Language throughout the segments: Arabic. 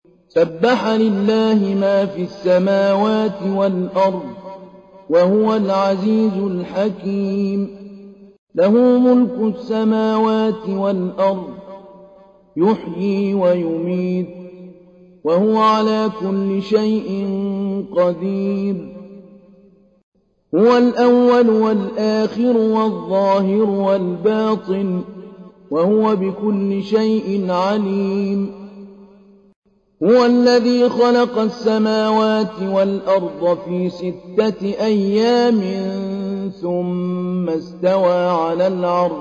سبح لله ما في السماوات والأرض وهو العزيز الحكيم له ملك السماوات والأرض يحيي ويميت وهو على كل شيء قدير هو الأول والآخر والظاهر والباطن وهو بكل شيء عليم هو الذي خلق السماوات والأرض في 6 أيام ثم استوى على العرش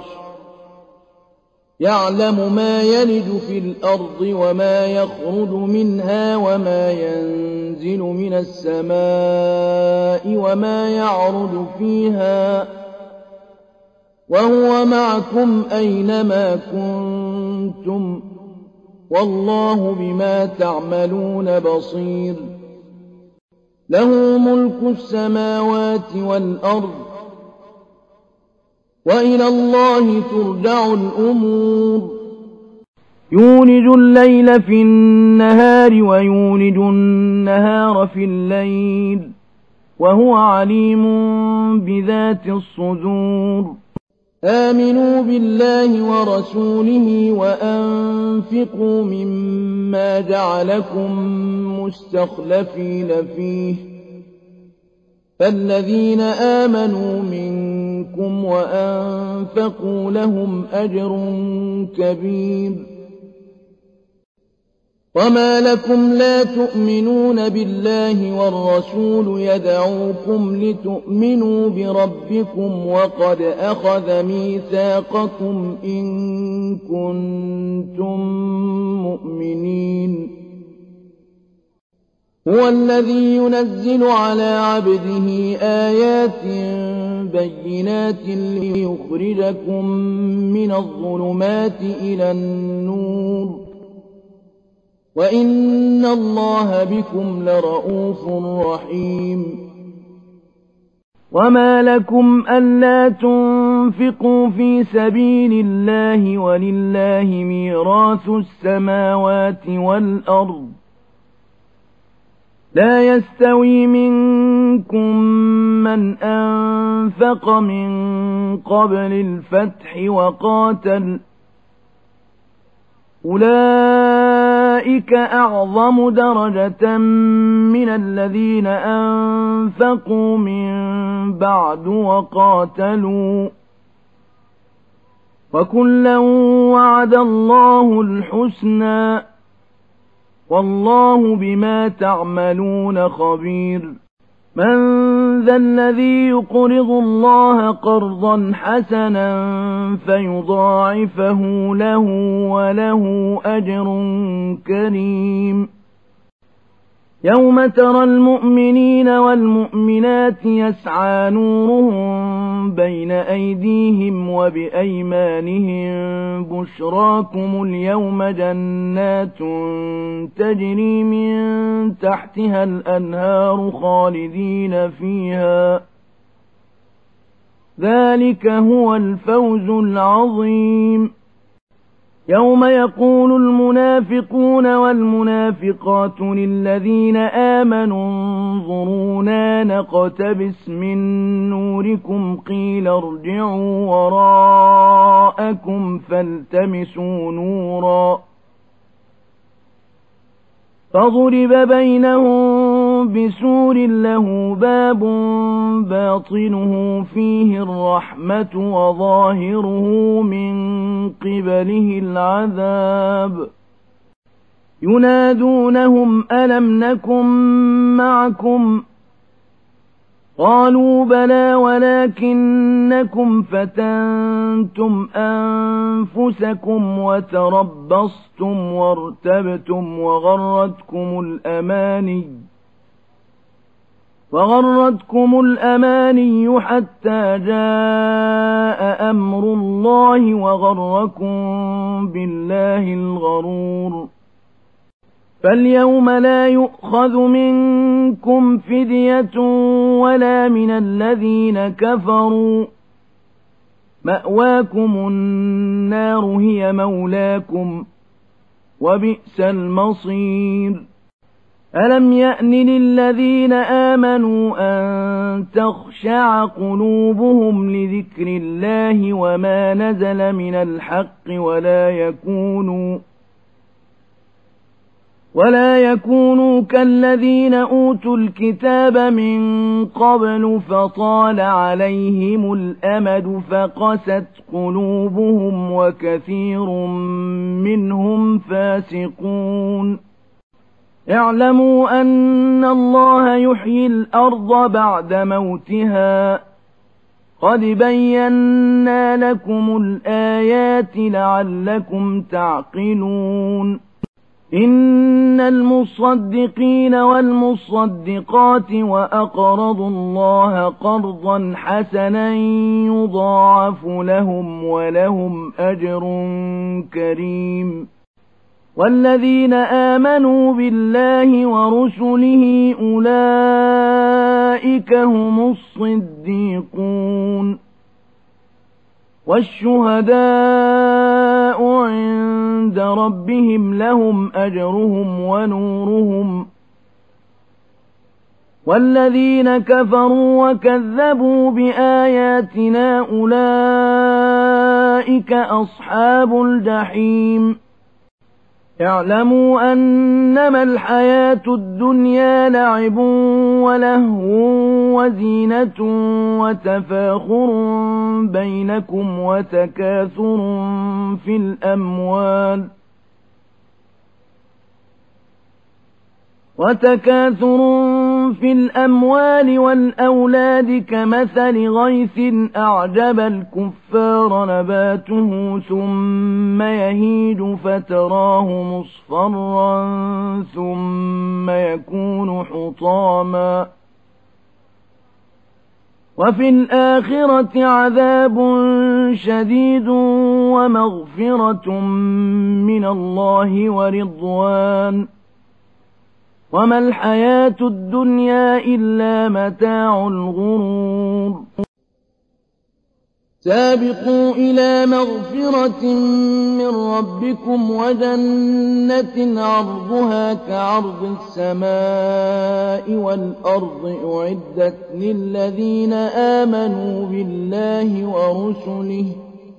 يعلم ما يلج في الأرض وما يخرج منها وما ينزل من السماء وما يعرج فيها وهو معكم أينما كنتم والله بما تعملون بصير له ملك السماوات والأرض وإلى الله ترجع الأمور يولج الليل في النهار ويولج النهار في الليل وهو عليم بذات الصدور آمنوا بالله ورسوله وأنفقوا مما جعلكم مستخلفين فيه فالذين آمنوا منكم وأنفقوا لهم أجر كبير وما لكم لا تؤمنون بالله والرسول يدعوكم لتؤمنوا بربكم وقد أخذ ميثاقكم إن كنتم مؤمنين هو الذي ينزل على عبده آيات بينات ليخرجكم من الظلمات إلى النور وإن الله بكم لرءوف رحيم وما لكم ألا تنفقوا في سبيل الله ولله ميراث السماوات والأرض لا يستوي منكم من أنفق من قبل الفتح وقاتل أولئك أعظم درجة من الذين أنفقوا من بعد وقاتلوا وكلا وعد الله الحسنى والله بما تعملون خبير من ذا الذي يقرض الله قرضا حسنا فيضاعفه له وله أجر كريم يوم ترى المؤمنين والمؤمنات يسعى نورهم بين أيديهم وبأيمانهم بشراكم اليوم جنات تجري من تحتها الأنهار خالدين فيها ذلك هو الفوز العظيم يوم يقول المنافقون والمنافقات للذين آمنوا انظرونا نقتبس من نوركم قيل ارجعوا وراءكم فالتمسوا نورا فضرب بينهم بسور له باب باطنه فيه الرحمة وظاهره من قبله العذاب ينادونهم ألم نكن معكم قالوا بلى ولكنكم فتنتم أنفسكم وتربصتم وارتبتم وغرتكم الأماني حتى جاء أمر الله وغركم بالله الغرور فاليوم لا يؤخذ منكم فدية ولا من الذين كفروا مأواكم النار هي مولاكم وبئس المصير. ألم يأن للذين آمنوا أن تخشع قلوبهم لذكر الله وما نزل من الحق ولا يكونوا كالذين أوتوا الكتاب من قبل فطال عليهم الأمد فقست قلوبهم وكثير منهم فاسقون. اعلموا أن الله يحيي الأرض بعد موتها قد بينا لكم الآيات لعلكم تعقلون. إن المصدقين والمصدقات وأقرضوا الله قرضا حسنا يضاعف لهم ولهم أجر كريم. والذين آمنوا بالله ورسله أولئك هم الصديقون والشهداء عند ربهم لهم أجرهم ونورهم. والذين كفروا وكذبوا بآياتنا أولئك أصحاب الجحيم. اعلموا أنما الحياة الدنيا لعب ولهو وزينة وتفاخر بينكم وتكاثر في الأموال والأولاد كمثل غيث أعجب الكفار نباته ثم يهيج فتراه مصفرا ثم يكون حطاما وفي الآخرة عذاب شديد ومغفرة من الله ورضوان وما الحياة الدنيا إلا متاع الغرور. سابقوا إلى مغفرة من ربكم وجنة عرضها كعرض السماء والأرض أعدت للذين آمنوا بالله ورسله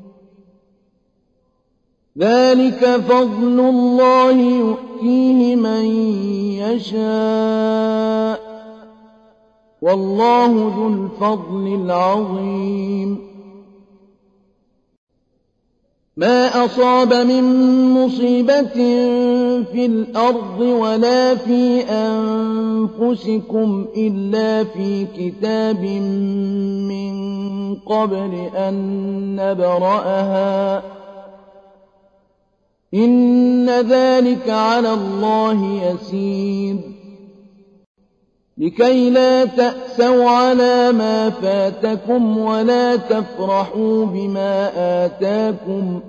ذلك فضل الله يؤتيه من يشاء والله ذو الفضل العظيم. ما أصاب من مصيبة في الأرض ولا في أنفسكم إلا في كتاب من قبل أن نبرأها إن ذلك على الله يسير. لكي لا تأسوا على ما فاتكم ولا تفرحوا بما آتاكم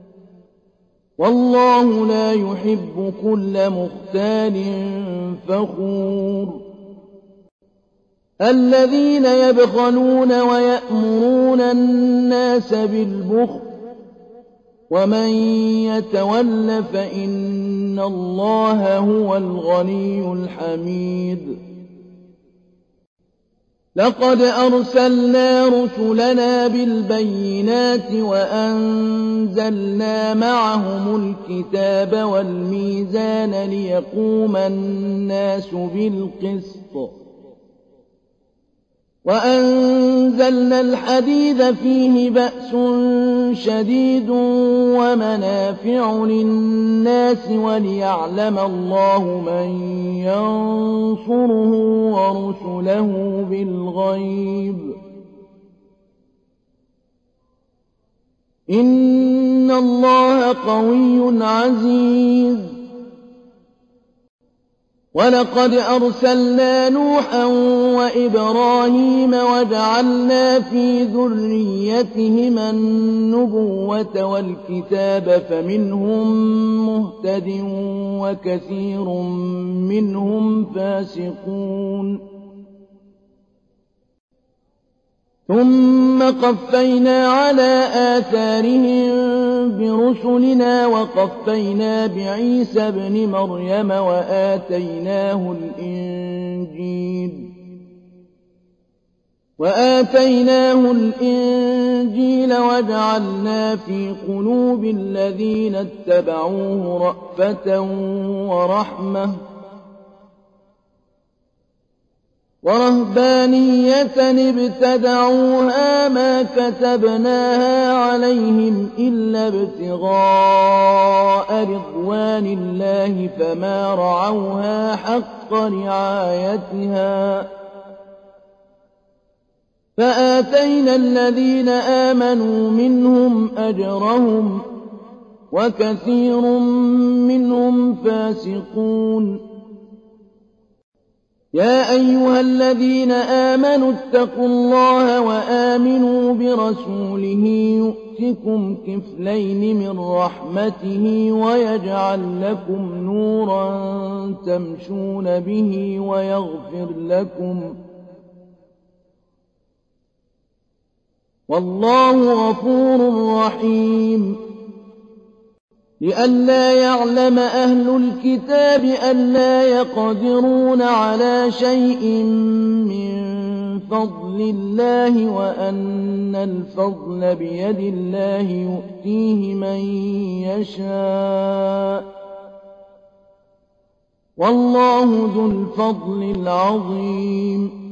والله لا يحب كل مختال فخور. الذين يبخلون ويأمرون الناس بالبخل ومن يتول فإن الله هو الغني الحميد. لقد أرسلنا رسلنا بالبينات وأنزلنا معهم الكتاب والميزان ليقوم الناس بالقسط وأنزلنا الحديد فيه بأس شديد ومنافع للناس وليعلم الله من ينصره ورسله بالغيب إن الله قوي عزيز. ولقد أرسلنا نوحا وإبراهيم وجعلنا في ذريتهما النبوة والكتاب فمنهم مهتد وكثير منهم فاسقون. ثم قفينا على آثارهم برسلنا وقفينا بعيسى ابن مريم وآتيناه الإنجيل وجعلنا في قلوب الذين اتبعوه رأفة ورحمة ورهبانية ابتدعوها ما كتبناها عليهم إلا ابتغاء رضوان الله فما رعوها حق رعايتها فآتينا الذين آمنوا منهم أجرهم وكثير منهم فاسقون يا أيها الذين آمنوا اتقوا الله وآمنوا برسوله يؤتكم كفلين من رحمته ويجعل لكم نورا تمشون به ويغفر لكم والله غفور رحيم لئلا يعلم أهل الكتاب ألا يقدرون على شيء من فضل الله وأن الفضل بيد الله يؤتيه من يشاء والله ذو الفضل العظيم